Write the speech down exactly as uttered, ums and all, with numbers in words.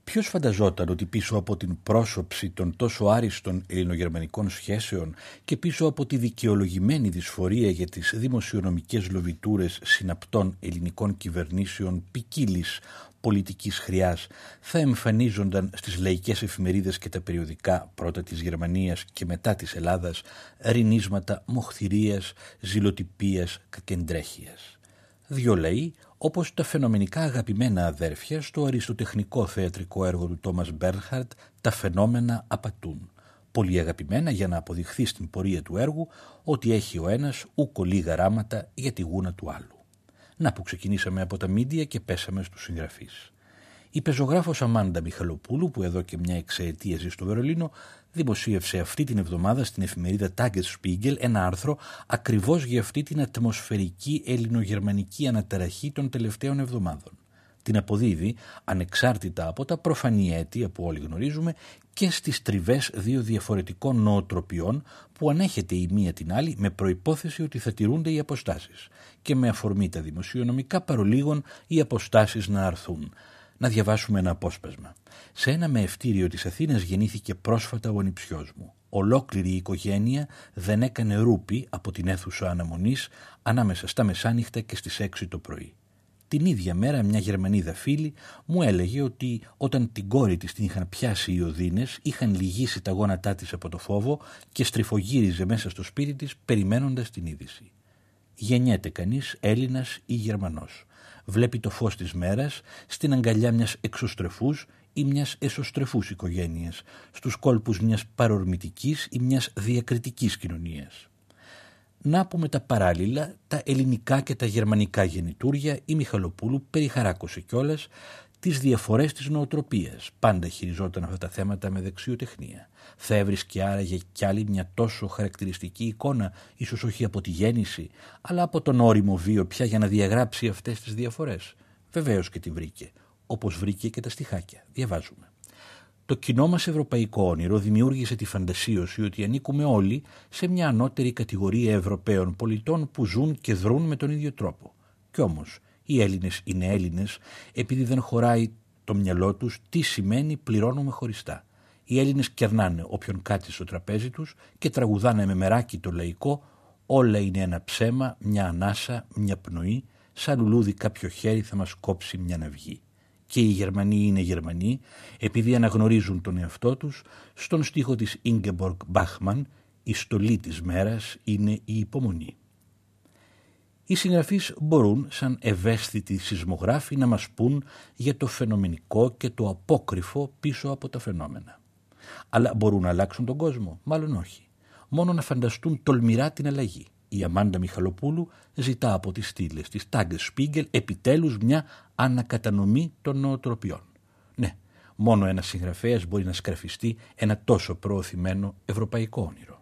Ποιος φανταζόταν ότι πίσω από την πρόσωψη των τόσο άριστων ελληνογερμανικών σχέσεων και πίσω από τη δικαιολογημένη δυσφορία για τις δημοσιονομικές λοβιτούρες συναπτών ελληνικών κυβερνήσεων ποικίλης πολιτικής χρειάς θα εμφανίζονταν στις λαϊκές εφημερίδες και τα περιοδικά πρώτα της Γερμανίας και μετά της Ελλάδας ρηνίσματα μοχθηρίας, ζηλοτυπίας, κακεντρέχειας. Δυο λαοί όπως τα φαινομενικά αγαπημένα αδέρφια στο αριστοτεχνικό θεατρικό έργο του Τόμας Μπέρνχαρτ «Τα φαινόμενα απατούν». Πολύ αγαπημένα για να αποδειχθεί στην πορεία του έργου ότι έχει ο ένας ούκο λίγα ράματα για τη γούνα του άλλου. Να που ξεκινήσαμε από τα μίντια και πέσαμε στους συγγραφείς. Η πεζογράφος Αμάντα Μιχαλοπούλου, που εδώ και μια εξαετία ζει στο Βερολίνο, δημοσίευσε αυτή την εβδομάδα στην εφημερίδα Tagesspiegel ένα άρθρο ακριβώς για αυτή την ατμοσφαιρική ελληνογερμανική αναταραχή των τελευταίων εβδομάδων. Την αποδίδει, ανεξάρτητα από τα προφανή αίτια που όλοι γνωρίζουμε, και στις τριβές δύο διαφορετικών νοοτροπιών που ανέχεται η μία την άλλη με προϋπόθεση ότι θα τηρούνται οι αποστάσεις και με αφορμή τα δημοσιονομικά παρολίγων οι αποστάσεις να αρθούν. Να διαβάσουμε ένα απόσπασμα. Σε ένα μεευτήριο της Αθήνας γεννήθηκε πρόσφατα ο ανιψιός μου. Ολόκληρη η οικογένεια δεν έκανε ρούπι από την αίθουσα αναμονής ανάμεσα στα μεσάνυχτα και στις έξι το πρωί. Την ίδια μέρα μια Γερμανίδα φίλη μου έλεγε ότι όταν την κόρη της την είχαν πιάσει οι οδύνες, είχαν λυγίσει τα γόνατά της από το φόβο και στριφογύριζε μέσα στο σπίτι της περιμένοντας την είδηση. Γεννιέται κανείς Έλληνας ή Γερμανός. Βλέπει το φως της μέρας στην αγκαλιά μιας εξωστρεφούς ή μιας εσωστρεφούς οικογένειας, στους κόλπους μιας παρορμητικής ή μιας διακριτικής κοινωνίας. Να πούμε τα παράλληλα, τα ελληνικά και τα γερμανικά γεννητούρια, η Μιχαλοπούλου περιχαράκωσε κιόλας τις διαφορές της νοοτροπίας. Πάντα χειριζόταν αυτά τα θέματα με δεξιοτεχνία. Θα έβρισκε άραγε κι άλλη μια τόσο χαρακτηριστική εικόνα, ίσως όχι από τη γέννηση, αλλά από τον ώριμο βίο πια για να διαγράψει αυτές τις διαφορές. Βεβαίως και τη βρήκε, όπως βρήκε και τα στιχάκια. Διαβάζουμε. Το κοινό μας ευρωπαϊκό όνειρο δημιούργησε τη φαντασίωση ότι ανήκουμε όλοι σε μια ανώτερη κατηγορία Ευρωπαίων πολιτών που ζουν και δρούν με τον ίδιο τρόπο. Κι όμως, οι Έλληνες είναι Έλληνες επειδή δεν χωράει το μυαλό τους τι σημαίνει πληρώνουμε χωριστά. Οι Έλληνες κερνάνε όποιον κάτσει στο τραπέζι τους και τραγουδάνε με μεράκι το λαϊκό «Όλα είναι ένα ψέμα, μια ανάσα, μια πνοή, σαν λουλούδι κάποιο χέρι θα μας κόψει μια ναυγή». Και οι Γερμανοί είναι Γερμανοί επειδή αναγνωρίζουν τον εαυτό τους στον στίχο της Ingeborg Bachmann «Η στολή της μέρας είναι η υπομονή». Οι συγγραφείς μπορούν σαν ευαίσθητοι σεισμογράφοι να μας πούν για το φαινομενικό και το απόκρυφο πίσω από τα φαινόμενα. Αλλά μπορούν να αλλάξουν τον κόσμο? Μάλλον όχι. Μόνο να φανταστούν τολμηρά την αλλαγή. Η Αμάντα Μιχαλοπούλου ζητά από τις στήλες της Tagesspiegel επιτέλους μια ανακατανομή των νοοτροπιών. Ναι, μόνο ένας συγγραφέας μπορεί να σκραφιστεί ένα τόσο προωθημένο ευρωπαϊκό όνειρο.